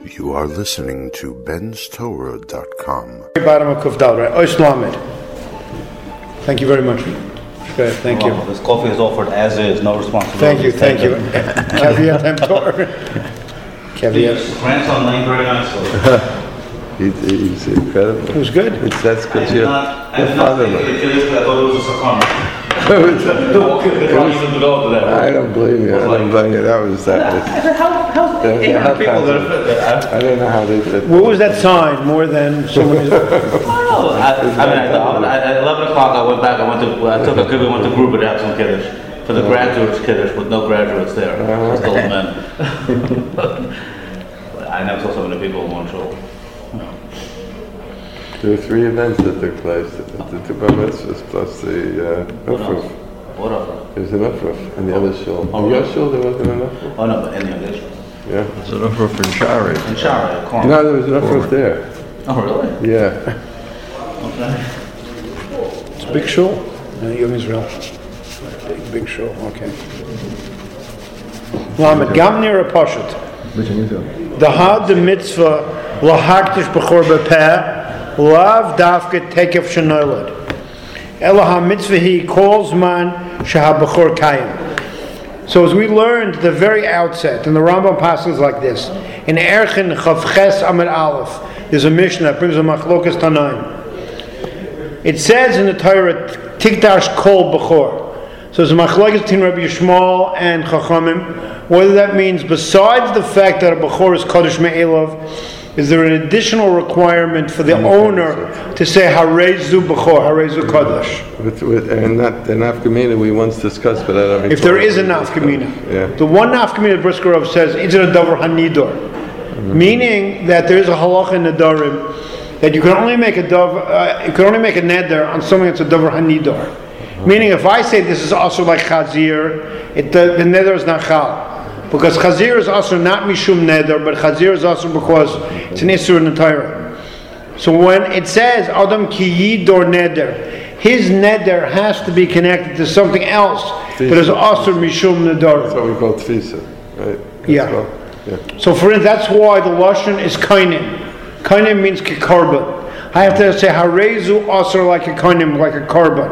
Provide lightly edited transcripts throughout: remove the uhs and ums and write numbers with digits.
You are listening to benstorah.com. Bottom of Kuf Dal, right? Oish Lamed. Thank you very much. Good, thank you. This coffee is offered as is, no responsibility. Thank you. Caveat emptor. Caveat. Grandson named very nicely. He's incredible. It was good. That's because you're I thought it was a sarcoma. I don't blame you. I don't blame you. That was that. I don't know how they did. What was that sign? More than someone who's... At 11 o'clock I went back, I took a kid, we went to group it out some kiddush. For the graduates kiddush with no graduates there. Just old men. I never saw so many people in one show. There were 3 events that took place. The bar mitzvahs plus the uproof. What else? There's an uproof in the other shul. In your shul there wasn't an uproof? Oh no, but in the other shul. Yeah. There's an uproof in Shari. In Shari, No, there was an uproof there. Oh really? Yeah. Okay. It's a big shul. Yom Israel. Big shul, okay. Lamed Gamnir Apashut. The had the mitzvah lahaktish b'chor b'peh lav dafke tekef shenoilad. Ela mitzvah he calls man shahab b'chor kayim. So as we learned at the very outset, and the Rambam passes like this, in Erchin Chavches Amid Aleph, there's a Mishnah that brings a Machlokas Tanaim. It says in the Torah, Tikdash Kol B'chor. So there's a Machlokas between Rabbi Yishmael and Chachamim, whether that means besides the fact that a B'chor is Kodesh Me'elav, is there an additional requirement for the owner to say Harezu B'chor, Harezu Kodesh? And that the nafkamina we once discussed, but I don't. If there is a nafkamina, the one nafkamina Briskerov says is it a davar hanidor, meaning that there is a halacha in the darim that you can only make a neder on something that's a davar hanidor. Meaning, if I say this is also like chazir, the neder is not chal. Because chazir is also not mishum neder, but chazir is also because it's an isur in the Torah. So when it says Adam ki yidor neder, his neder has to be connected to something else that is also mishum neder. That's what we call tfisa, right? Yeah. So for instance, that's why the lashon is kainim. Kainim means kikarban. I have to say harezu asr like a kainim, like a karban.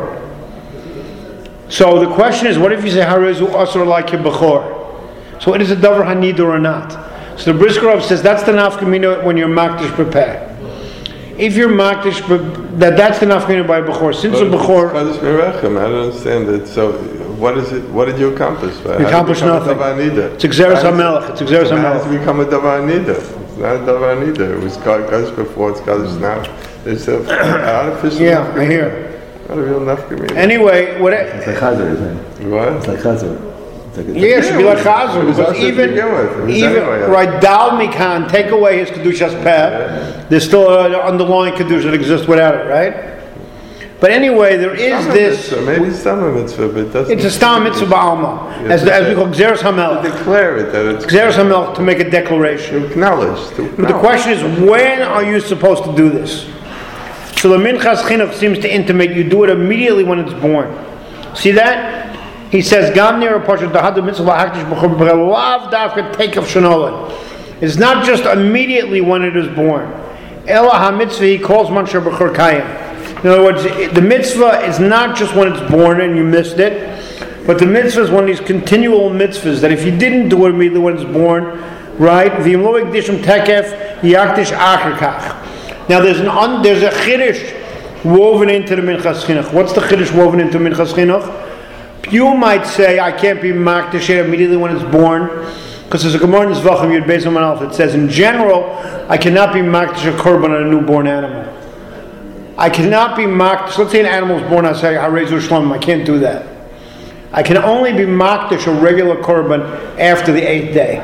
So the question is, what if you say harezu asr like a bechor? So it is a davar hanidor or not? So the Briskerov says that's the nafkamina when you're makdish prepare. If you're makdish, that's the nafkamina by bechor. Since a bechor, I don't understand it. So what is it? What did you accomplish? You accomplish nothing. It's Xeris HaMelech. It's Xeris HaMelech. It has to become a davar nida. It's not a davar nida. It was Kaddish before. It's Kaddish now. It's an artificial. Yeah, I hear. Not a real nafkamina. Anyway, what? It's like Chazar, isn't it? What? It's like Chazar. Yeah, it should be like Chazar, because even right, Dal Mikan, take away his Kedushas Peh, there's still an underlying Kedusha that exists without it, right? But anyway, there is this... Maybe Stamma Mitzvah, but it doesn't... It's a Stam Mitzvah Ba'alma, as we call Xeris HaMelech. To declare it, that it's... Xeris HaMelech, to make a declaration. To acknowledge. But the question is, when are you supposed to do this? So the Minchas Chinuch seems to intimate you do it immediately when it's born. See that? He says, "Gam near a portion the had mitzvah hakdish b'chor lav dafka take of shenolan." It's not just immediately when it is born. Ela ha-mitzvah he calls man shar b'chor kayim. In other words, the mitzvah is not just when it's born and you missed it, but the mitzvah is one of these continual mitzvahs that if you didn't do it immediately when it's born, right? V'im lo ikdishim tekef yakdish acher kach. Now there's a chiddush woven into the Minchas Chinuch. What's the chiddush woven into Minchas Chinuch? You might say, I can't be makdish immediately when it's born, because there's a Gemara in Zvachim Yud Beis Amud Aleph that says, in general, I cannot be makdish a korban on a newborn animal. I cannot be makdish, let's say an animal is born, I say, Harezu Shlomim, I can't do that. I can only be makdish a regular korban after the 8th day.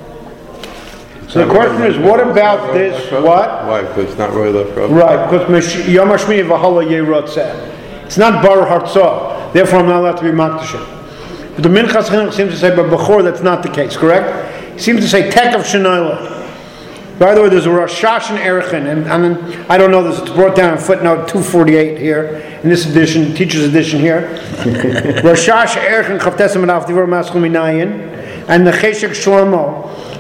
So the question is, what about this? What? Why? Because it's not Royal Korban. Right, because Yom HaShmini V'Hala Yerotzeh. It's not Bar Hartzah. Therefore, I'm not allowed to be makdashim. But the Minchas Chinuch seems to say, but before that's not the case, correct? He seems to say, tek of shenoila. By the way, there's a Rashash and Erichin, and I don't know this, it's brought down in footnote 248 here, in this edition, teacher's edition here. Rashash Erichin Chavtesim and Avdivar Maschum Minayin, and the Cheshek Shlomo,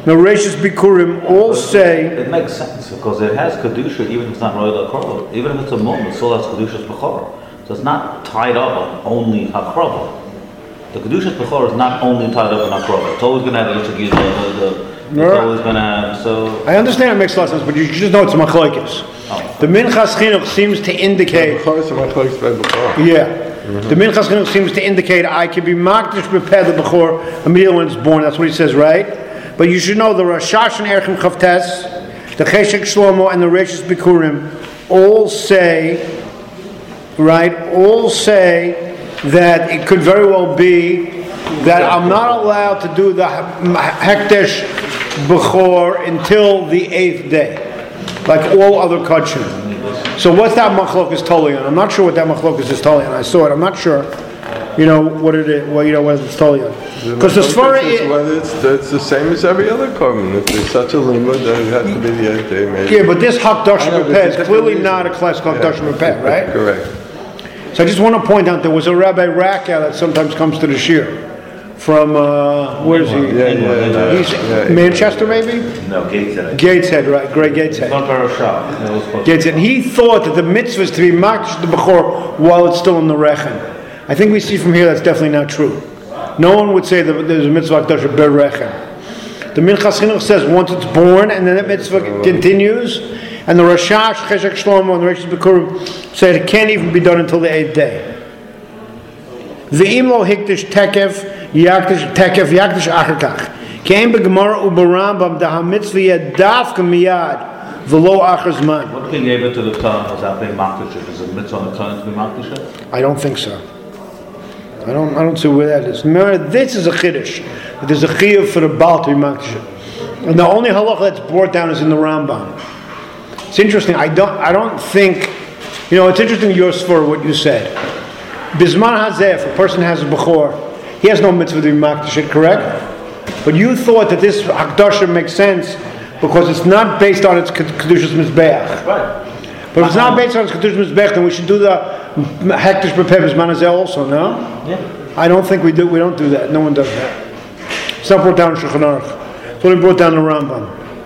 The Reishis Bikurim all say, It makes sense because it has kedusha even if it's not royal akrova. Even if it's a mum, it still has kedusha's bechor. So it's not tied up on only hakrova. The kedusha's bechor is not only tied up on hakrova. It's always going to have the it's always going to have. So I understand it makes a lot of sense, but you just know it's machlokes. The Minchas Chinuch seems to indicate. Bechor is my close by bechor. Yeah. The Minchas Chinuch seems to indicate I can be makdish bepeh the bechor immediately when it's born. That's what he says, right? But you should know the Rashash and Erchim Chavtes, the Cheshek Shlomo, and the Reishis Bikurim all say, right? All say that it could very well be that I'm not allowed to do the Hekdesh Bechor until the 8th day, like all other Kachim. So what's that Machlokas totally on? I'm not sure what that Machlokas is totally on. I saw it. I'm not sure. You know what it is. Well, you know what it's totally on. Because the Svara is whether it's the same as every other korban. If there's such a limud, then it has to be the 8th day, maybe. Yeah, but this Hakdash Bepeh is clearly not a classic Hakdash Bepeh, right? Correct. So I just want to point out there was a Rabbi Raka that sometimes comes to the Shir from where is he? He's Manchester, maybe. no, Gateshead. Gateshead, right? Great Gateshead. Not very sharp. Gateshead. And he thought that the mitzvah is to be makdish the bechor while it's still in the rechen. I think we see from here that's definitely not true. No one would say that there's a mitzvah Hakdash ber rechen. The Minchas Chinuch says once it's born and then that mitzvah continues, and the Rashash, Cheshek Shlomo, and the Reishis Bikurim say it can't even be done until the 8th day. Ve'im lo hikdish tekef yakdish achakach kein begemara uberambam da hamitzvah yed dafka miyad v'lo achar zman. What king gave it to the Kohen was that being makdish? Is it mitzvah on the Kohen to be makdish? I don't think so. I don't see where that is. Remember, this is a chiddush. There's a chiyuv for the Baal to be makdish. And the only halacha that's brought down is in the Rambam. It's interesting. I don't think. You know, it's interesting. Yours for what you said. Bisman hazeh, if a person has a bechor, he has no mitzvah to be makdish, correct? But you thought that this hakdasha makes sense because it's not based on its kedushas mizbeach. Right. But if it's not based on its kedushas mizbeach, then we should do the hektish bepeh bisman hazeh also. No. Yeah. I don't think we do. We don't do that. No one does that. It's not brought down in Shulchan Aruch. It's only brought down in the Rambam.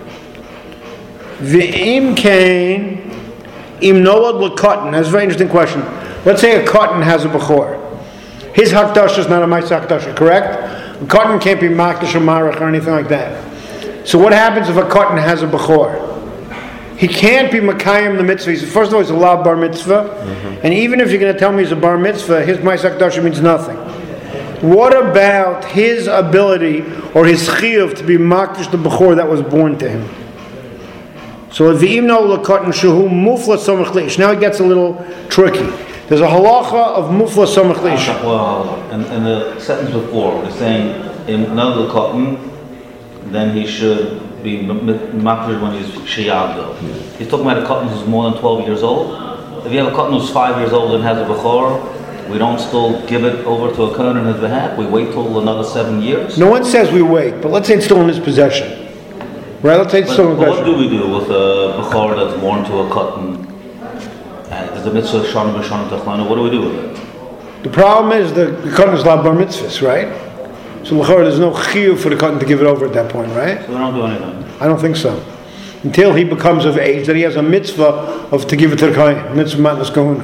V'im kain im noad l'katan. That's a very interesting question. Let's say a katan has a bechor. His hakdash is not a ma'aseh hakdash, correct? A katan can't be makdash or marach or anything like that. So what happens if a katan has a bechor? He can't be makayim the mitzvah. First of all, he's a lav bar mitzvah, and even if you're going to tell me he's a bar mitzvah, his ma'aseh hakdash means nothing. What about his ability or his chiyuv to be makdash the bechor that was born to him? So v'imno l'katan shehu mufla samach leish. Now it gets a little tricky. There's a halacha of mufla samach leish. Well, in the sentence before, it's saying in another cotton, then he should be makdish when he's sheyagdo. He's talking about a cotton who's more than 12 years old. If you have a cotton who's 5 years old and has a bechor, we don't still give it over to a kohen on his behalf. We wait till another 7 years. No one says we wait, but let's say it's still in his possession. Right, let's say it's still in But what possession. do we do with a bechor that's born to a cotton? Is the mitzvah shana b'shana tachlana? What do we do with it? The problem is the katan is lav bar mitzvahs, right? So l'chor, there's no chiyuv for the katan to give it over at that point, right? So we don't do anything. I don't think so. Until he becomes of age, that he has a mitzvah of to give it to the kohen. Mitzvah matnas kahuna.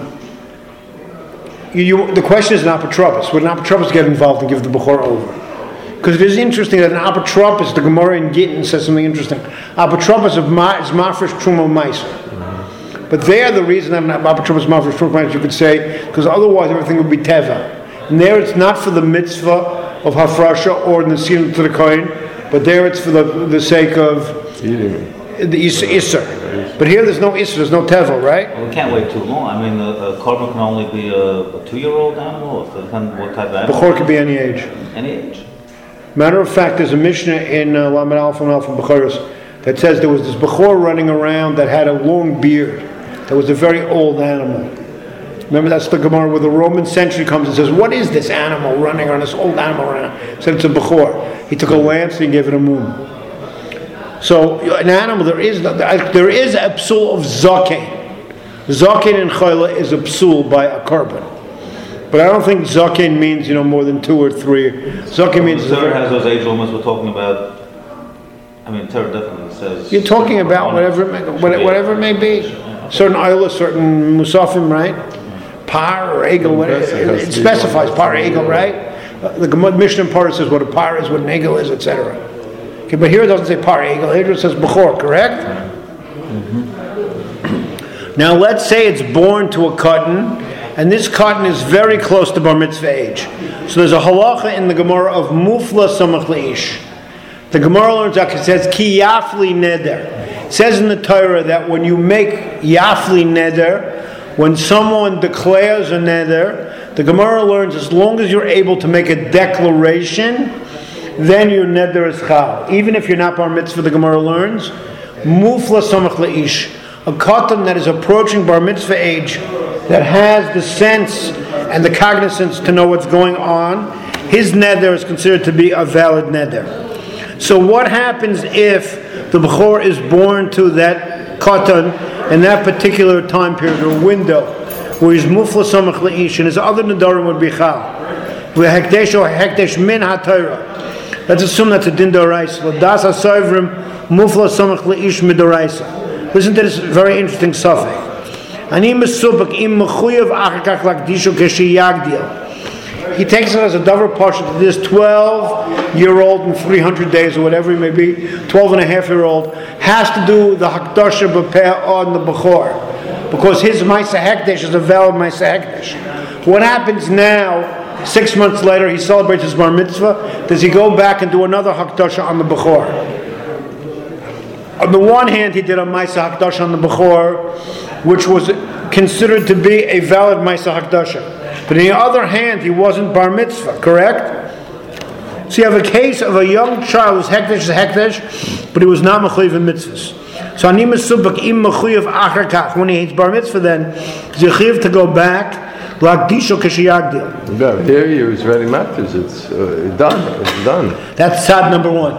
The question is an apotropos. Would an apotropos get involved and give the bechor over? Because it is interesting that an apotropos, the Gemara in Gittin says something interesting. Apotropos is mafresh truma meiser. But there, the reason that an apotropos mafresh truma meiser, you could say, because otherwise everything would be teva. And there, it's not for the mitzvah of hafrasha or nesim to the kohen, but there it's for the sake of Eating. the isser. But here, there's no isser, there's no teva, right? Well, we can't wait too long. I mean, a korban can only be a 2-year-old animal. It depends what type of animal. Bechor could be any age. Any age. Matter of fact, there's a Mishnah in Lamed Alpha and Alpha Bechoros that says there was this Bechor running around that had a long beard. That was a very old animal. Remember, that's the Gemara where the Roman sentry comes and says, "What is this animal running around? This old animal around?" Said it's a Bechor. He took a lance and gave it a moon. So an animal, there is a psul of zaken. Zaken in chayla is a psul by a korban. But I don't think zaken means more than 2 or 3. Zaken means The third has those age limits we're talking about. I mean, Torah definitely says. You're talking about whatever it may be. Certain oil, certain musafim, right? Par or egel, it specifies par or egel, right? The Mishnah in Parah says what a par is, what an egel is, etc. Okay, but here it doesn't say par egel. Here it says bechor, correct? Now let's say it's born to a katan, and this katan is very close to bar mitzvah age. So there's a halacha in the Gemara of mufla samach leish. The Gemara learns that it says ki yafli neder. It says in the Torah that when you make yafli neder, when someone declares a neder, the Gemara learns as long as you're able to make a declaration, then your neder is chal. Even if you're not bar mitzvah, the Gemara learns mufla samach leish. A katan that is approaching bar mitzvah age, that has the sense and the cognizance to know what's going on, his neder is considered to be a valid neder. So what happens if the bechor is born to that katan in that particular time period or window where he's mufla samach leish and his other nedarim would be chal? Hekdesh or hekdesh min ha-Torah. Let's assume that's a din d'oraisa. L'das ha-soivrim mufla samach leish midoraisa. Listen to this very interesting suffix. Ani mesubak im mechuyev achakach lakdishu keshi yagdil. He takes it as a davar pasha to this 12-year-old in 300 days or whatever he may be, 12-and-a-half-year-old, has to do the hakdasha b'peh on the bechor, because his ma'aseh hekdesh is a valid ma'aseh hekdesh. What happens now? 6 months later, he celebrates his bar mitzvah. Does he go back and do another hakdasha on the bechor? On the one hand, he did a ma'aseh hakdasha on the bechor, which was considered to be a valid ma'aseh hakdasha. But on the other hand, he wasn't bar mitzvah, correct? So you have a case of a young child whose hekdesh is hekdesh, but he was not mechuyev in mitzvahs. So ani mesubak im mechuyev achar kach. When he hates bar mitzvah, then he's mechuyev to go back lakdisho keshiyagdil. Here he was very matters. It's done. It's done. That's tzad number one.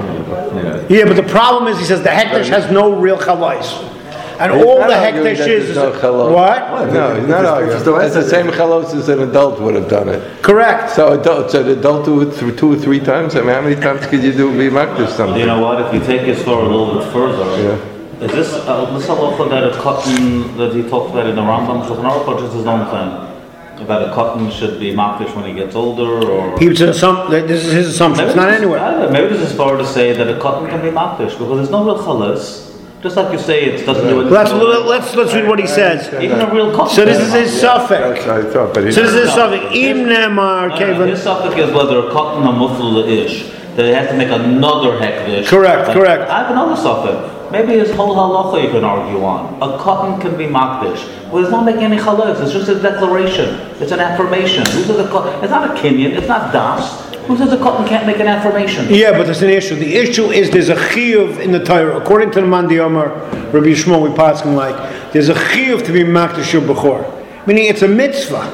Yeah, but the problem is, he says the hekdesh has no real chalais. And all the hekdesh is no what? No, he's not arguing. It's the same chalos as an adult would have done it. Correct. So an adult do it through 2 or 3 times. I mean, how many times could you do be makdish something? You know what? If you take his story a little bit further, is this halacha that a cotton that he talked about in the Rambam Shulchan Aruch, or just his own thing? That a cotton should be makdish when he gets older, or this is his assumption. It's not anywhere. Maybe this is far to say that a cotton can be makdish because there's no real chalas. Just like you say, it doesn't do it. Let's read what he says. Even a real cotton. So this is his suffix. So this is his suffix. Im nemar kevan. His suffix is whether a cotton or mufla ish. That he has to make another hekdesh. Correct. I have another suffix. Maybe his whole halacha you can argue on. A cotton can be makdish. Well, it's not making any chalas. It's just a declaration. It's an affirmation. It's not a kinyan. It's not das. Who says a cotton can't make an affirmation? Yeah, but there's an issue. The issue is there's a chiyuv in the Torah. According to the Mandi Omer, Rabbi Yishmael, we pass him like, there's a chiyuv to be makdish your bechor. Meaning it's a mitzvah.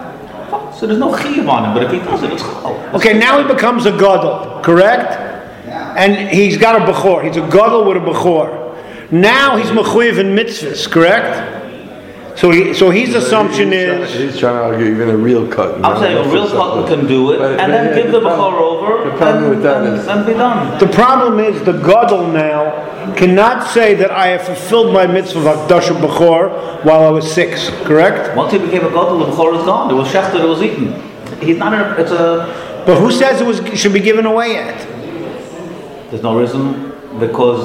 So there's no chiyuv on him, but if he does it, it's chal. Okay, now he becomes a gadol, correct? And he's got a bechor. He's a gadol with a bechor. Now he's mechuyev in mitzvahs, correct? So his assumption is... He's trying to argue even a real cotton. I'm saying a real cotton can do it, and then give the bechor over, and be done. The problem is the gadol now cannot say that I have fulfilled my mitzvah of Hakdash Bechor while I was 6, correct? Once he became a gadol, the bechor is gone. It was shechted, it was eaten. He's not it's a... But who says it should be given away yet? There's no reason, because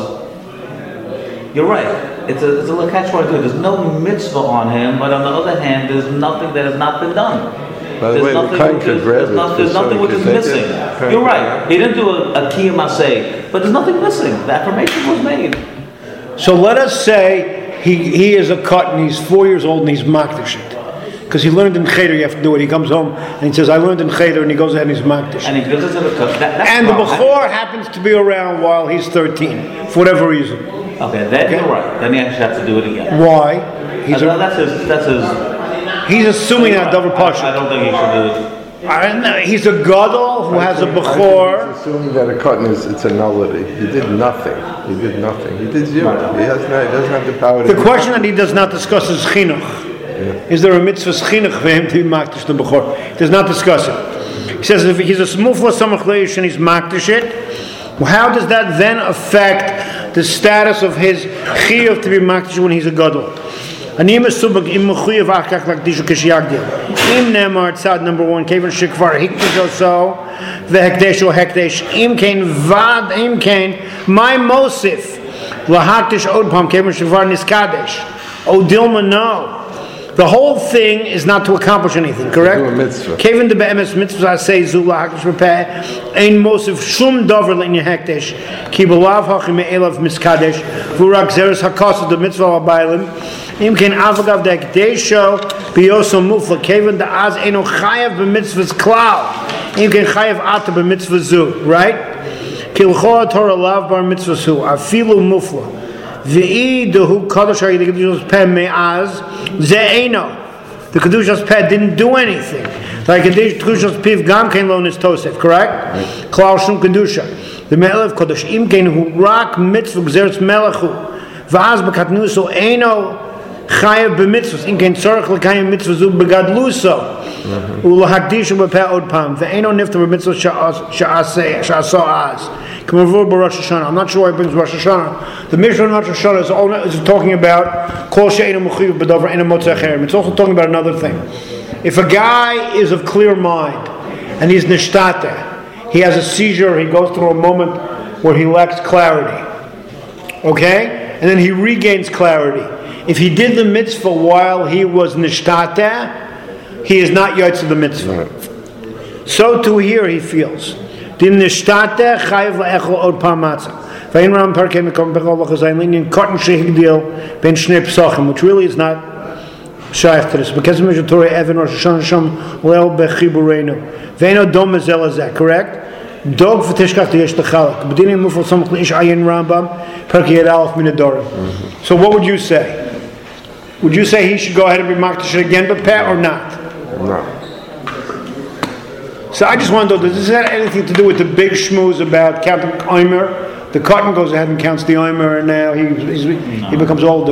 you're right. It's a little catch-22. There's no mitzvah on him, but on the other hand, there's nothing that has not been done. By the way, there's nothing which is missing. You're right. He didn't do a kiyum asay, but there's nothing missing. The affirmation was made. So let us say he is a cotton, he's 4 years old, and he's makdish it. Because he learned in Cheder, you have to do it. He comes home and he says, I learned in Cheder, and he goes ahead and he's makdish. And he gives it to the cook. And the bechor happens to be around while he's 13, for whatever reason. Okay, then you're right. Then he actually has to do it again. Why? That's his. He's assuming that double pasha. I don't think he should do it. He's a gadol who has a bechor. He's assuming that a cotton it's a nullity. He did nothing. He did zero. He doesn't have the power to... The question that he does not discuss is chinuch. Yeah. Is there a mitzvah chinuch for him to be makdish the bechor? He does not discuss it. He says if he's a mufla samach leish and he's makdish it, How does that then affect the status of his chiyuv to be makdish when he's a gadol? Anim subak im mechuyev achak lakdishu kishiyagdil. Im nemar tzad number 1 kevan shikvar hikdish oso vehekdesh o hekdesh im kain vad im kain my mosif lahakdish odpam kevan shikvar niskadesh odilma no. The whole thing is not to accomplish anything, correct? Kevan de be'emes mitzvah say zu lahakdish b'peh ein mosif shum dover le'in hekdesh ki b'lav hachim me'elav miskadesh v'urak zeres hakos the mitzvah abaylim Im ken avagav de hekdesho biyoso mufla kevan de az eno chayav b'mitzvahs klal. Im ken chayav ata b'mitzvah zu, right? Kilcho Torah lav bar mitzvah zu afilu mufla. V'i dehu kadosh ha'yid kedushas peh me'az ze eno. The kedushas peh didn't do anything. Like kedushas piv gam ken lo nistosef, correct? Klal shum kedusha. The me'elev kadosh im ken hu rak mitzvah gzeres melechu. V'az b'katnuso eno chayav b'mitzvahs in kein tzorach l'kayim mitzvah zu begadluso u'lahakdishu b'peh od pam ve'eno nifta b'mitzvah sha'asa az k'mavur b'Rosh Hashanah. I'm not sure why it brings Rosh Hashanah. The Mishnah in Rosh Hashanah is talking about kol she'eno mechuyev b'davar eno motzei cherem. It's also talking about another thing. If a guy is of clear mind and he's nishtata, he has a seizure, he goes through a moment where he lacks clarity, okay, and then he regains clarity. If he did the mitzvah while he was nishtata, he is not yotze the mitzvah. So too here he feels. Din nishtata chayiv la'echol od pam matzah. V'ayin ram parkei mekom bechol v'chazayin linyan cotton shehigdil ben shnei psachim, which really is not shaykh to this. Because of the Torah Evan Rosh Hashanah Sham Leil bechibureinu. V'eino dom mezel azeh, correct? Dog v'tishkach diyesh t'chalak. B'dinim mufal samach li'ish ayin Rambam parkei yed alef min adorim. So what would you say? Would you say he should go ahead and be makdish again b'peh or not? No. So I just want to know, does this have anything to do with the big shmooze about counting Omer? The cotton goes ahead and counts the Omer, and now he becomes older.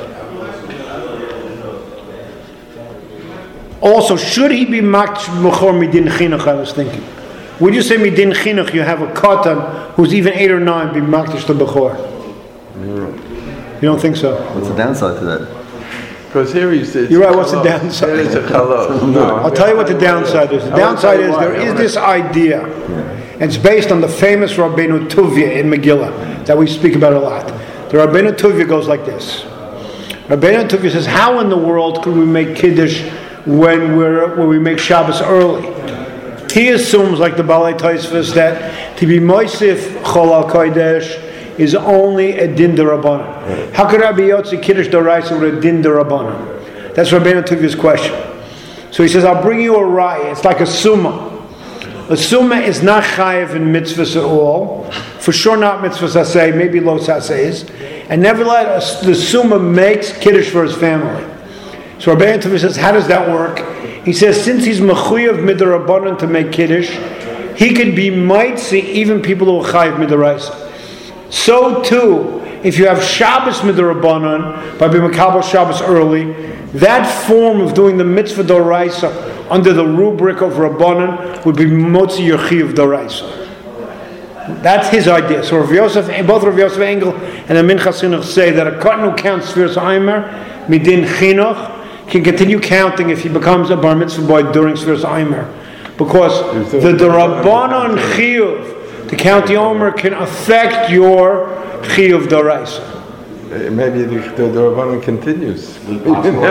Also, should he be makdish b'chor midin chinuch? I was thinking. Would you say midin chinuch you have a cotton who's even 8 or 9 be makdish to b'chor? You don't think so? What's the downside to that? Because here he says, you're right, what's the downside? There is a chalot. No, I'll tell you what the downside is. The downside is there is this idea, and it's based on the famous Rabbeinu Tuvia in Megillah that we speak about a lot. The Rabbeinu Tuvia goes like this. Rabbeinu Tuvia says, how in the world could we make Kiddush when we make Shabbos early? He assumes, like the Balei Tosfos, that to be Moisif Chol Al Kodesh is only a din d'Rabbanan. How could I be Yotzi Kiddush d'Oraisa with a din d'Rabbanan? That's Rabbeinu Tuvia's question. So he says, I'll bring you a raya. It's like a summa. A summa is not chayiv in mitzvahs at all. For sure not mitzvahs aseh, maybe lo sasehs. And nevertheless, the summa makes Kiddush for his family. So Rabbeinu Tuvia says, how does that work? He says, since he's mechuyev midrabbanan to make Kiddush, he could be mitzi even people who are chayiv midoraisa. So too, if you have Shabbos midrabbanan by being makabel Shabbos early, that form of doing the mitzvah doraisa under the rubric of rabbanan would be motzi your chiyuv doraisa. That's his idea. So both Rav Yosef Engel and the Minchas Chinuch say that a cotton who counts Sfiras Omer midin chinuch can continue counting if he becomes a bar mitzvah boy during Sfiras Omer, because the rabbanan chiyuv to count the Omer can affect your chiyuv doraisa. Maybe the Rabbanan continues. What?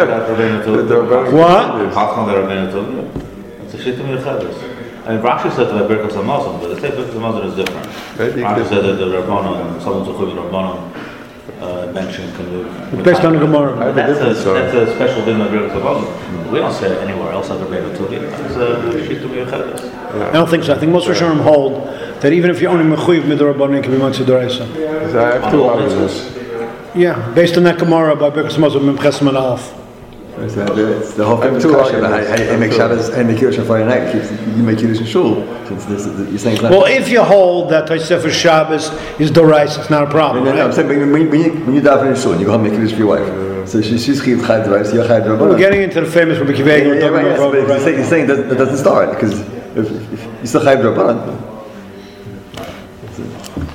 It's a shittim yechadus. I mean, Rashi said that Birkas HaMazon, but the state Birkas HaMazon is different. Rashi said that the Rabbanan, someone's a chuvin Rabbanan, mentioned can move. Based on the Gemara. That's a special thing of Birkas HaMazon. We don't say it anywhere else other than Rabbeinu. It's a shittim yechadus. I don't think so. I think most Rishonim hold that even if you're only mechuyev midrabbanan, it can be mitzvah doraisa. I have 2 others. Yeah, based on that Gemara by Birkas HaMazon Memches Man Alf. It's the whole famous question. I make Shabbos, I make Kiddush on Friday night. You make Kiddush in Shul. You're saying well, if you hold that Tosefes Shabbos is doraisa, it's not a problem. No, I'm saying when you daven in Shul, you go home and make Kiddush for your wife. So she's chayiv doraisa, you're chayiv doraisa. We're getting into the famous Rabbi Kiva Eiger. You're saying that doesn't start because if you still chayiv doraisa.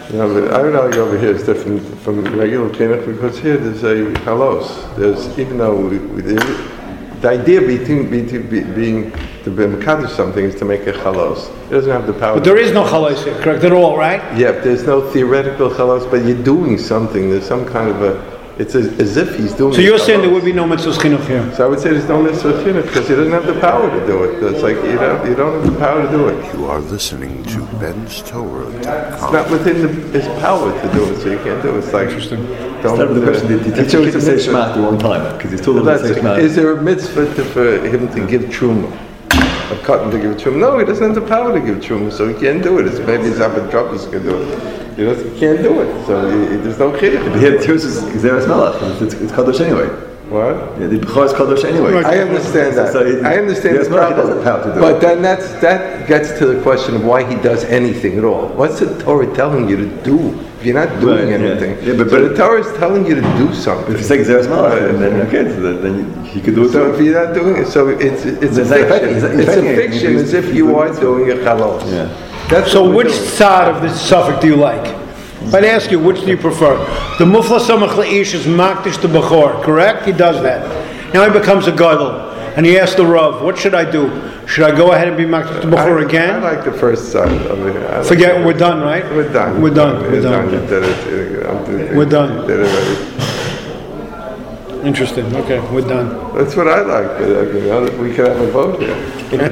But I would argue over here is different from regular chinuch because here there's a halos. There's even though the idea being to be mekadosh something is to make a chalos. It doesn't have the power. But there is no chalos here, correct at all, right? Yeah, there's no theoretical chalos, but you're doing something. There's some kind of a. It's as if he's doing. So you're saying there would be no mitzvah chinuch here? So I would say there's no mitzvah chinuch because he doesn't have the power to do it. It's like you don't have the power to do it. You are listening to Ben'sTorah.com. It's not within his power to do it, so you can't do it. It's like interesting. Instead of the question, did he teach him to say Shema at the wrong time? Because he's told him to say Shema. Is there a mitzvah for him to give truma? A cotton to give truma? No, he doesn't have the power to give truma, so he can't do it. It's maybe his Abba Droppers can do it. He can't do it, so there's no chiddush. But here, here's Zeres Melech. It's Kadosh anyway. What? Yeah, the Bechor is Kadosh anyway. I understand that. So I understand the problem. But then that gets to the question of why he does anything at all. What's the Torah telling you to do? If you're not doing anything. Yeah, but the Torah is telling you to do something. If you say Zeres Melech, then okay, so then he could do it. So if you're not doing it, so it's a fiction. It's a fiction as if you are doing a chalos. Yeah. So which side of this suffix do you like? If I'd ask you, which do you prefer? The Mufla Samach La'ish is Makdish to Bechor, correct? He does that. Now he becomes a Gadol, and he asks the Rav, what should I do? Should I go ahead and be Makdish to Bechor again? I like the first side of it. Forget, we're done, right? We're done. We're done. We're done. You did it. We're done. Did it already. Interesting. Okay, we're done. That's what I like. But, we can have a vote here.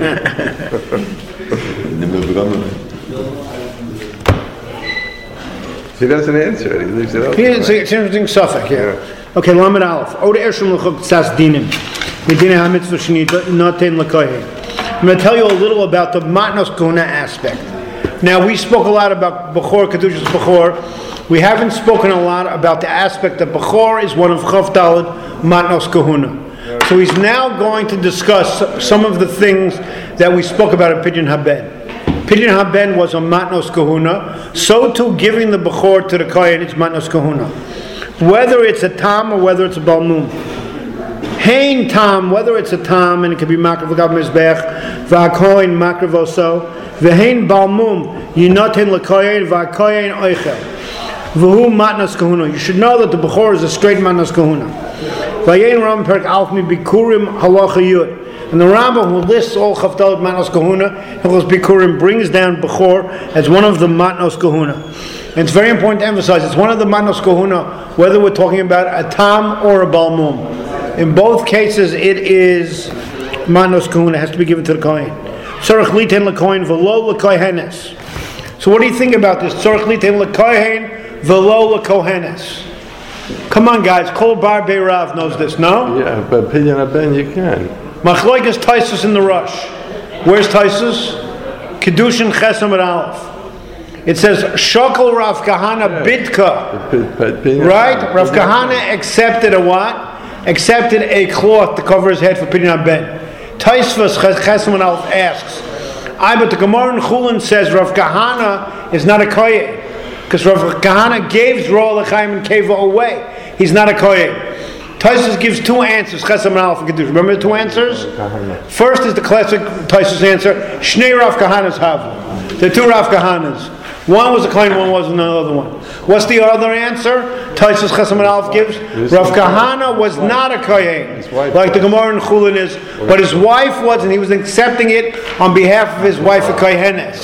He doesn't answer it. He leaves it open. It's an interesting suffix, yeah. Okay, Lamed Aleph. Ode Ershim L'chok Tzas Dinim. Medina HaMitzvah Shnita Noten L'kohen. I'm going to tell you a little about the Matnos Kahuna aspect. Now, we spoke a lot about Bechor, Kedushas Bechor. We haven't spoken a lot about the aspect that Bechor is one of Chav Daled Matnos Kahuna. So he's now going to discuss some of the things that we spoke about in Pidyon Haben. Pidyon Haben was a Matnos Kahuna. So too, giving the Bechor to the Kohen, it's Matnos Kahuna. Whether it's a Tam or whether it's a Balmum. Hein Tam, whether it's a Tam, and it could be Makrav L'Gav Mizbech, V'Hakohen Makrav Oso, V'Hein Balmum, Yinoten L'Kohen, V'Hakohen Oichel. V'Hu Matnos Kahuna. You should know that the Bechor is a straight Matnos Kahuna. V'Yein Ram Perk Alfmi Bikurim Halacha Yud. And the Rambam, who lists all Chavdalot Matnos Kahuna, Hilchos Bikurim, brings down Bechor as one of the Matnos Kahuna. And it's very important to emphasize, it's one of the Matnos Kahuna, whether we're talking about a Tam or a Balmum. In both cases, it is Matnos Kahuna, it has to be given to the Kohen. Tzorech Liten L'Kohen V'lo L'Kohenes. So what do you think about this? Tzorech Liten L'Kohen V'lo L'Kohenes. Come on, guys, Kol Bar Beirav knows this, no? Yeah, but Pidyon Haben you can. Machlokes Taisus in the Rush. Where's Taisus? Kedushin Chesam at Aleph. It says Shokol Rav Kahana Bidka. Right? Rav Kahana accepted a what? Accepted a cloth to cover his head for Pidyon Haben. Taisus Chesam at Aleph asks, but the Gemara in Chulin says Rav Kahana is not a Kohen. Because Rav Kahana gave Roa L'chaim and Keva away. He's not a Kohen. Taisus gives two answers. Chesam and Aleph and Kedusha. Remember the two answers? First is the classic Taisus answer. Shnei Rav Kahanas Havu. There are two Rav Kahanas. One was a Kohen, one wasn't another one. What's the other answer? Taisus Chesam and Aleph gives. Rav Kahana was not a Kohen, like the Gemara in Chulin is, but his wife was, and he was accepting it on behalf of his wife, a Kohenes.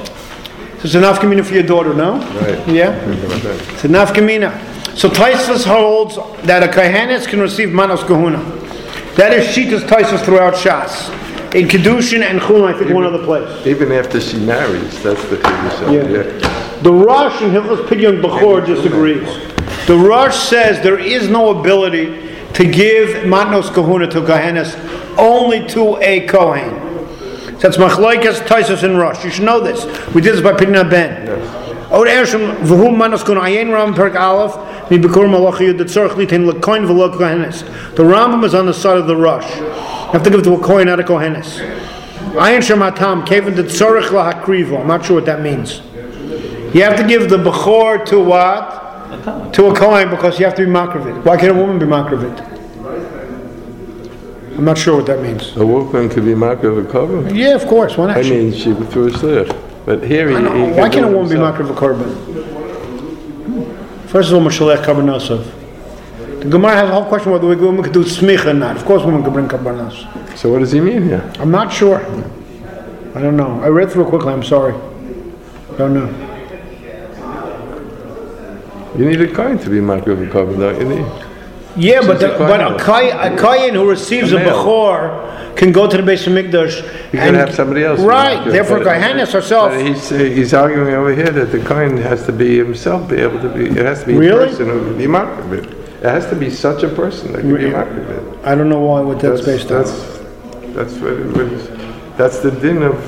So it's a nafkamina for your daughter, no? Right. Yeah? It's a nafkamina. So Taisus holds that a Kohenes can receive Manos Kahuna. That is Shitas Taisus throughout Shas. In Kedushin and Chulin, I think one other place. Even after she marries, that's the Kedusha. The Rosh in Hilchos Pidyon Bechor disagrees. The Rosh says there is no ability to give Matnos Kahuna to Kohenes, only to a Kohen. That's Machlokes Taisus and Rosh. You should know this. We did this by Pidyon Haben. Od Ershim V'Hu Manos Kahuna Ayin Ram Perk Aleph Mi Bikurim Halacha Yud Tzorech Liten L'Kohen V'Lo Kohenes. The Rambam is on the side of the Rosh. You have to give it to a Kohen, not a Kohenes. Ayin Shematam Kevin the Tzorech LaHakrivo. I'm not sure what that means. You have to give the Bechor to what? To a Kohen, because you have to be Makravit. Why can't a woman be Makravit? I'm not sure what that means. A woman could be Makravit Korban? Yeah, of course. Why not? I mean, she threw a slur. But here why can't a woman be Makravit Korban? First of all, Mashalech Karbanosov. The Gemara has a whole question whether women could do smicha or not. Of course, women can bring Karbanos. So what does he mean here? I'm not sure. I don't know. I read through it quickly. I'm sorry. Don't know. You need a kohen to be makriv a korban, don't you need? Yeah, but a kohen who receives a bechor can go to the Beis Hamikdash. You can have somebody else. Right. Therefore, Kohenes herself. But he's arguing over here that the kohen has to be himself, be able to be. It has to be a person who can be makriv it. It has to be such a person that can be makriv it. I don't know why. What that's based on. That's the din of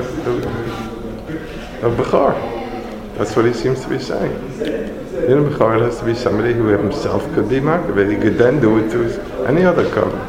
bechor. That's what he seems to be saying. In a bechor, it has to be somebody who himself could be makriv it. He could then do it to any other korban.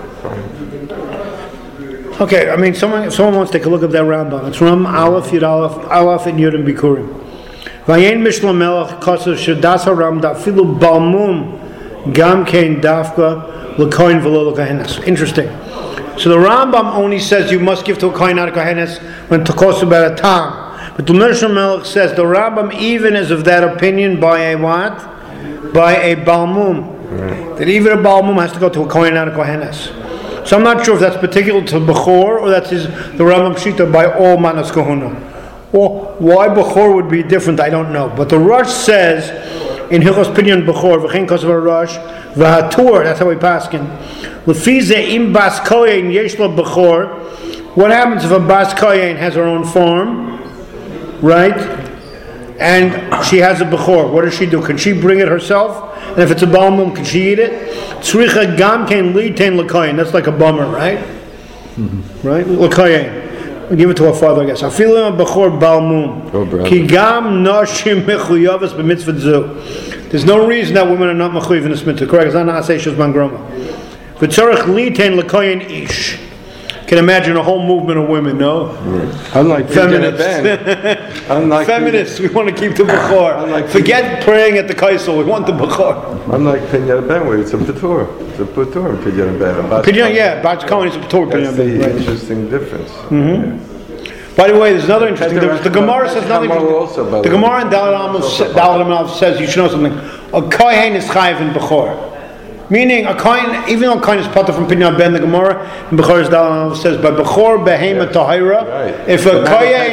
Okay, I mean, someone wants to take a look at that Rambam. It's Ram Aleph Yud Aleph and Yud and Bikurim. Vayen Mishlo Melech Kosav Shadas Haram Dafilu Balmum Gam Kein Dafka L'Kohen V'Lo L'Kohenes. Interesting. So the Rambam only says you must give to a kohen not a kohenes when Tokosu about a tam. But the Mishlo Melech says the Rambam even is of that opinion by a what? By a Balmum. Right. That even a Balmum has to go to a kohen not a kohenes. So I'm not sure if that's particular to Bechor or that's the Rambam Shita by all Manas Kahuna. Or why Bechor would be different, I don't know. But the Rosh says in Hilchos Pinyon Bechor, V'chein Kosav Rosh, V'hatur, that's how we paskin. L'fize im Bas Koyen Yesh Lo Bechor. What happens if a Bas Koyen has her own farm, right? And she has a Bechor. What does she do? Can she bring it herself? And if it's a balmum, can she eat it? Tzricha gam kein litein l'koyen. That's like a bummer, right? Mm-hmm. Right? L'koyen. We'll give it to her father, I guess. Afilu b'chor balmum. Ki gam noshim mechuyavas b'mitzvah zu. There's no reason that women are not mechuyav in this mitzvah. Correct? It's not asay shuzman groma. V'tzorich litein l'koyen ish. Can imagine a whole movement of women, no? Unlike feminists. Feminists, we want to keep the Bechor. Forget praying at the Kaisel, we want the Bechor. Unlike Pinyon Ben, where it's a Patur. It's a Patur in Pinyon Ben. Pinyon, yeah, Bach Cohen is a Patur. That's the interesting difference. Mm-hmm. Yeah. By the way, there's another interesting difference. The Gemara says nothing. The Gemara in Dalet Amalav says you should know something. A Kohen is chayiv in Bechor. Meaning, a kohen, even though a kohen is potter from Pinyon Ben, the Gemara in Bechor's Dalet says, by Bechor behema tahira. If a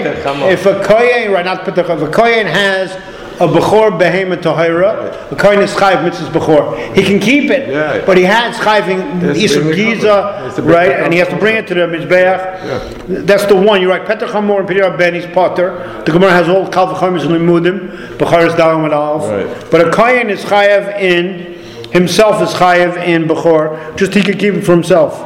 kohen, right, not Petach, if a kohen has a Bechor behema tahira, a kohen is chayiv mitzvahs Bechor. He can keep it, but he has chayiving Isur Giza, right, and he has to bring it to the Mizbeach. That's the one. You're right. Petach Hamor and Pinyon Ben, he's potter. The Gemara has all Kal V'chomer and Limudim. Bechor's Dalet Amalav. But a kohen is chayiv in. Himself is chayev in Bechor, just he could keep it for himself.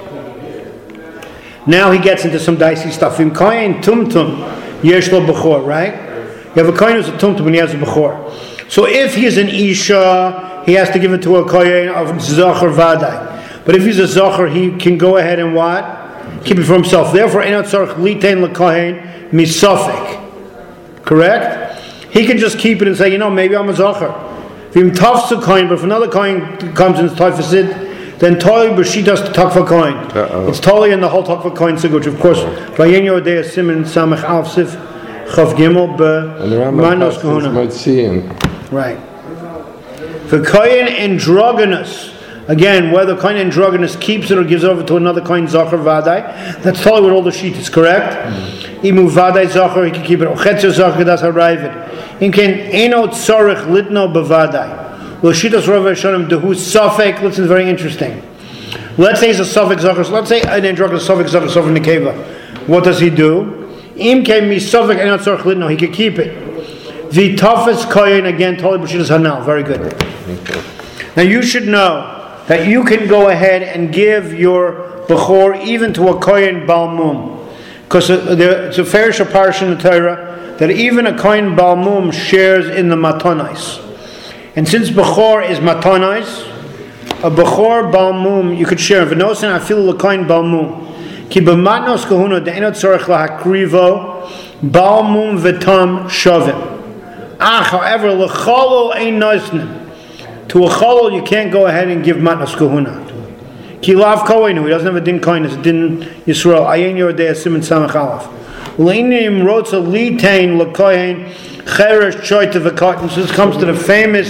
Now he gets into some dicey stuff. In kohen tumtum yesh lo Bechor, right? You have a kohen who's a tumtum and he has a Bechor. So if he is an isha, he has to give it to a kohen of zachar vaday. But if he's a zachar, he can go ahead and what? Keep it for himself. Therefore, einot tzarich litein lekohen misafek. Correct? He can just keep it and say, maybe I'm a zachar. But if another coin comes in his Taifasid, then Tali B'Shitas to Takfa coin. It's Tali and the whole Takfa coin sig, which of course, Vayen Yodei Simen Samech Alf Sif Chav Gimel Manos Kahuna. Right. For coin androgynous, again, whether coin androgynous keeps it or gives it over to another coin Zachar Vadai, that's Tali with all the sheet is correct. Imu Vadai Zachar, he can keep it. Ochetzer Zachar, that's how Ravid. In ken eno tzorich litno bevadai. Well, shitas Rav Hashanim dehu safek. Listen, very interesting. Let's say he's a safek zachar. Let's say an androgynous safek zachar safek nekeva. What does he do? Im ken mi safek eno tzorich litno. He can keep it. The toughest kohen again. Totally b'shitas hanal. Very good. Now you should know that you can go ahead and give your bechor even to a kohen balmum, because it's a fair shaparish in the Torah that even a kohen balmum shares in the matonais. And since Bechor is matonais, a Bechor balmum you could share. V'nosen afilu l'kohen balmum. Ki b'matnos kahuna de'enot tzorich lahakrivo balmum v'tam shavim. However, l'cholol ein noisnim. To a cholol you can't go ahead and give matnos kahuna. Ki lav kohenu, he doesn't have a din kohen, it's a din Yisrael. Ayin yordei siman samach alaf. Leinim rotza litain lekohen cheresh choyte v'katan. So this comes to the famous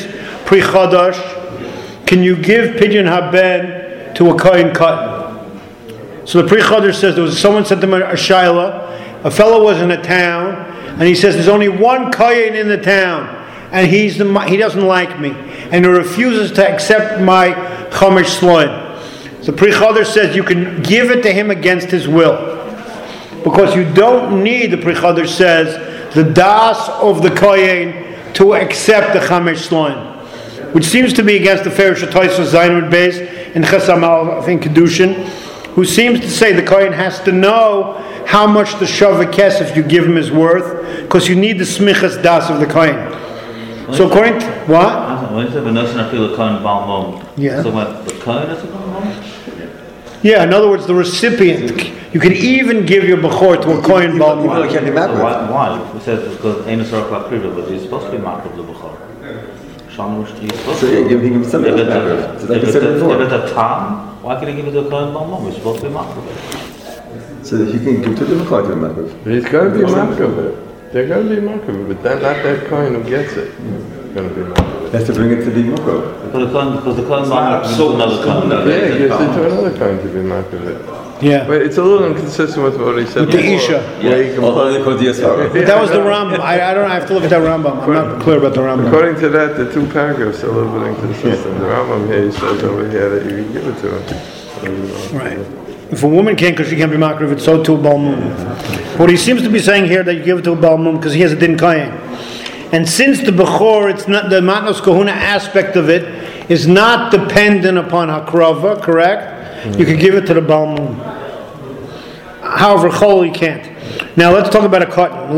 Pri Chodesh, can you give Pidyon Haben to a Kohen Katan? So the Pri Chodesh says there was someone sent him a shaila. A fellow was in a town, and he says there's only one Kohen in the town, and he doesn't like me, and he refuses to accept my Chamesh Sloim. So Pri Chodesh says you can give it to him against his will, because you don't need, the Pri Chodesh says, the das of the Kohen to accept the Chamesh Sloim, which seems to be against the Farish Tosfos Zayin Beis and Chesamal in Kedushin, who seems to say the Kohen has to know how much the Shavah Kesef you give him is worth, because you need the Smichas Das of the Kohen. So according to what? When you say the Nosan Afil Kohen Baal Mom, yeah. So what, the Kohen is a Baal Mom? Yeah, in other words, the recipient. You can even give your Bechor to a Kohen Baal Mom. Why? It says because Ein Esar Kla Kriva, but he's supposed to be Makriv the Bechor. So he gives something if it's a Tam, why can he give it to a Kohen Baal Mom? He's supposed to be Makriv. So he can give to the Bechor to be Makriv. He's going to be Makriv. They're going to be Makriv, but then not that Kohen who gets it. It's going to be Makriv. He has to bring it to the Makriv. Because the Kohen Baal Mom gives to another Kohen. Yeah, he gives it to another Kohen to be Makriv. Yeah. But it's a little inconsistent with what he said with the Isha. But that was the Rambam. I have to look at that Rambam. I'm not clear about the Rambam. According to that, the two paragraphs are a little bit inconsistent. The Rambam here, he says over here that you can give it to him. Right. If a woman can't because she can't be Makriv, it's so too a Baal Mum. What he seems to be saying here that you give it to a Baal Mum because he has a Din Kayin. And since the Bechor, it's not the Matnos Kahuna aspect of it is not dependent upon Hakrava, correct? You could give it to the Baal Mum. However, Chol you can't. Now let's talk about a cotton.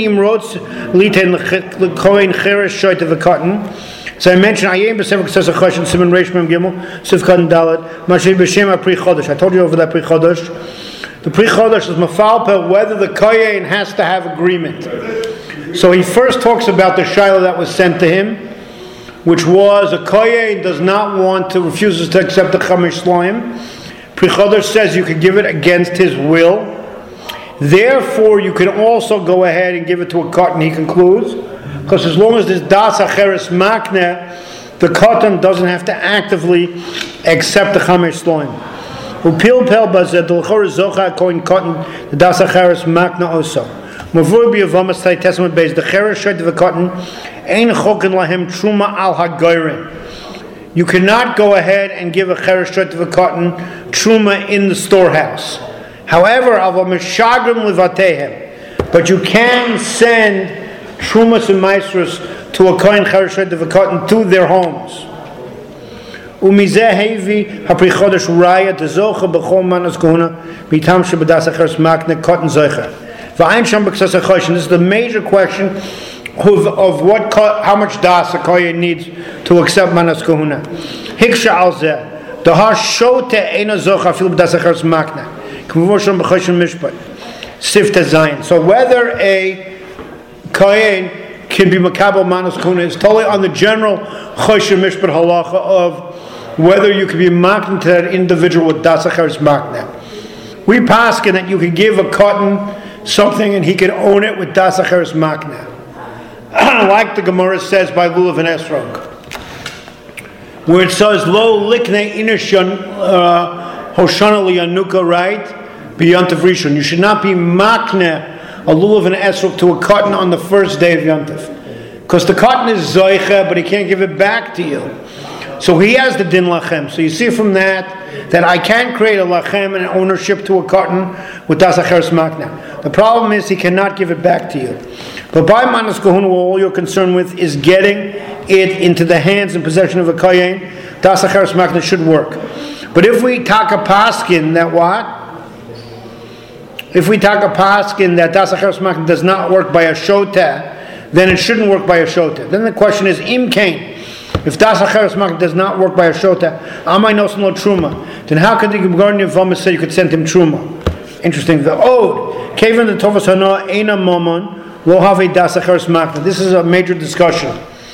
So I mentioned Ayim B'Sefer says a Choshen Siman Reish Mem Gimel Sif Cotton Dalet Mashiach B'Shem Pri Chodesh. I told you over that Pri Chodesh. The Pri Chodesh is Mafalpel whether the Kohen has to have agreement. So he first talks about the Shiloh that was sent to him, which was a Kohen does not want to, refuses to accept the Chamesh Sloim. Pri Chodesh says you could give it against his will. Therefore, you can also go ahead and give it to a cotton, he concludes, because as long as this Das Acheres Makne, the cotton doesn't have to actively accept the Chamesh Sloim. Upil Pel Bazed, the L'chor Zocha Kohen cotton, the Das Acheres Makne also. Mavur B'Yavamas Tai Testament based, the Cheres Shet of the cotton, Ein Chokin Lahem Truma Al HaGoyrin. You cannot go ahead and give a cheresh short of a cotton truma in the storehouse. However, but you can send trumas and maestros to a kohen cheresh short of a cotton to their homes. Umizeh hevi hapri chodesh raya tezocha b'chol manas kohuna mitam shebedas acheres makne cotton zoicha. V'ayin sham b'ksas achoshin. This is the major question of what, how much das a kohen needs to accept manas kohuna. Hiksha al zeh the hashote eina zocha fil b'das acheres makne. K'muvoshem b'choshin mishpat sifta zayin. So whether a kohen can be makabel manas kohuna is totally on the general choshin mishpat halacha of whether you can be makna to that individual with das acheres makne. We paskin that you can give a cotton something and he can own it with das acheres makne. Like the Gemara says by Lulav and Esrog, where it says lo likne inishan hoshana liyanuka, right? B'yantav rishon. You should not be makne a Lulav and Esrog to a cotton on the first day of Yantav, because the cotton is zoicha, but he can't give it back to you. So he has the din lachem. So you see from that I can create a lachem and an ownership to a cotton with das acheres makna. The problem is he cannot give it back to you. But by manas kohuna, all you're concerned with is getting it into the hands and possession of a kohen. Das acheres makna should work. But if we take a paskin that what? If we take a paskin that das acheres makna does not work by a shota, then it shouldn't work by a shota. Then the question is im kain. If das acheres makna does not work by a shota, amay nosen lo truma, then how could the Gemara Yevamos say you could send him truma? Interesting. The ode, Kevin the Tovas Hana Eina Momon Lo Have Das Acheres Makna. This is a major discussion.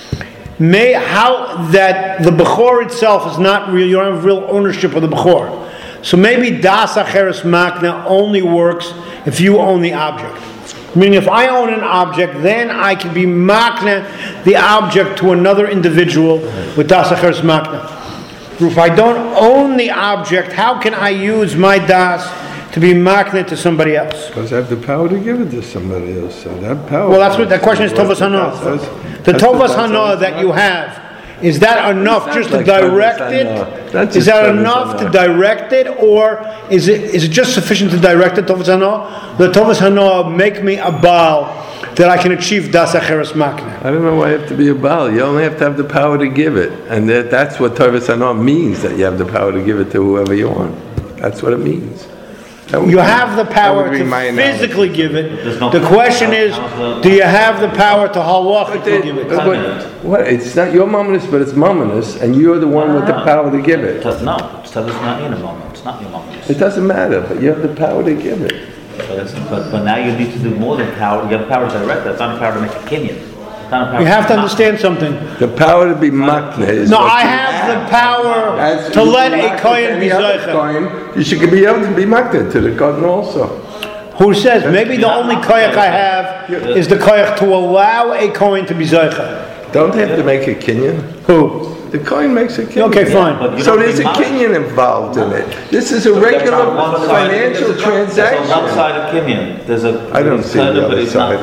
How that the Bechor itself is not real, you don't have real ownership of the Bechor. So maybe Das Acheres Makna only works if you own the object. Meaning, if I own an object, then I can be makna the object to another individual with das acheres makna. If I don't own the object, how can I use my das to be makna to somebody else? Because I have the power to give it to somebody else. So that power. Well, that's what the question is. Tovas hana. The tovas hana that you have, is that enough just to direct it? Is that enough to direct it, or is it just sufficient to direct it? Tovas hana. The tovas hana make me a baal that I can achieve das acheres makna. I don't know why you have to be a baal. You only have to have the power to give it, and that's what tovas hana means. That you have the power to give it to whoever you want. That's what it means. You have the power to physically give it. The question is, do you have the power to halachically give it? What? It's not your mamonis, but it's mamonis, and you're the one with the power to give it. No, it's not in a moment. It's not your mamonis. It doesn't matter, but you have the power to give it. But now you need to do more than power. You have power to direct. That's not a power to make a kinyan. You have to understand something. The power to be makna is. No, I have the power to let a kohen be zoicha. You should be able to be makna to the kohen also. Who says maybe the only koyach I have is the koyach to allow a kohen to be zoicha? Don't they have to make a kinyan? Who? The coin makes a kinyan. Okay, fine. So there's a kinyan involved in it. This is a regular financial transaction. There's a one-sided kinyan. I don't see the other side.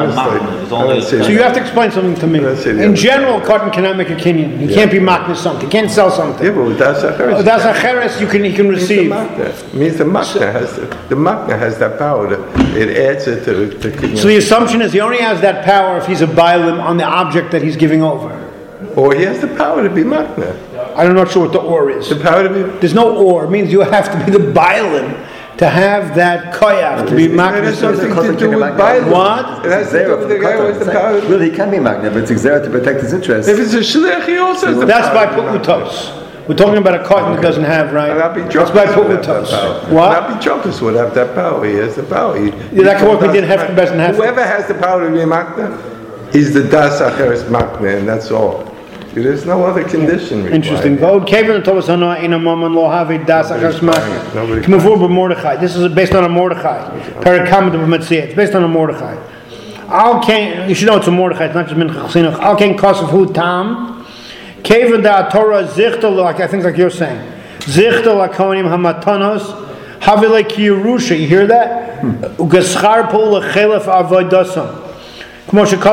So you have to explain something to me. In general, cotton cannot make a kinyan. He can't be makna something. He can't sell something. Yeah, but that's acheres. That's acheres. He can receive. It means the makna has that power. It adds it to the kinyan. So the assumption is he only has that power if he's a bailim on the object that he's giving over. Or he has the power to be makna. I'm not sure what the or is. The power to be. There's no or. It means you have to be the bailim to have that koyach to be makna. It has something to do with bailim. What? It has to do with the guy with the power. Well, he can be makna, but it's exert to protect his interests. If it's a shliach, he also has the That's power. by pu'utos. We're talking about a cotton that doesn't have, right? That's by pu'utos. What? Rabbi Jokas would have that power. He has the power. That can work. We didn't have the best and half. Whoever has the power to be makna is the das acheres makna, and that's all. There's no other condition required. Interesting. Kevin Tovas hana in a moment lo have das acheres makna. K'mavur b'Mordechai. This is based on a Mordechai. Perikamad b'Metzia. It's based on a Mordechai. You should know it's a Mordechai. It's not just mincha chasinuch. Al ken kosav hu tam. Kevin da Torah zichta, like I think like you're saying. Zichta lakonim hamatanos havile kiyurusha. You hear that? Ugeschar pul lechelef avoidasam. Meaning that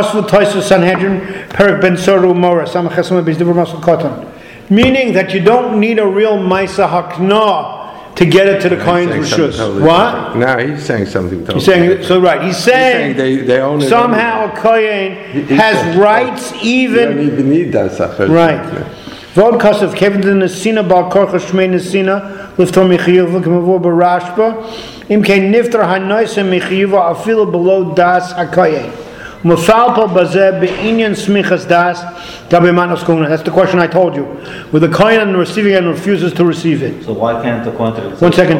you don't need a real Maisa Hakna to get it to the Kohen's Rishus. What? No, he's saying something totally. He's saying, so right, he's saying they own it somehow a Kohen has rights even. You don't even need that Sachar. Right. Vod Kasav Kevin the Nesina Bal Korcha Shmei Nesina Liftor Mechiyuva K'mavur Barashba Imkein Niftar HaNoisem Mechiyuva Afilo below Das HaKoyen. That's the question I told you. With the kohen and receiving and refuses to receive it. So why can't the kohen? 1 second.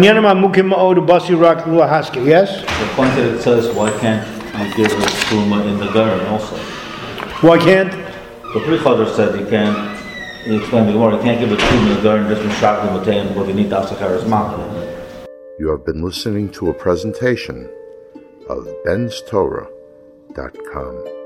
Yes? The point that it says, why can't you give the truma in the garden also? Why can't? The Prichader said you can't. He explained the Gemara. You can't give a truma in the garden just from Shak L'Matein because you need the Asacharis Makna. You have been listening to a presentation of benstorah.com.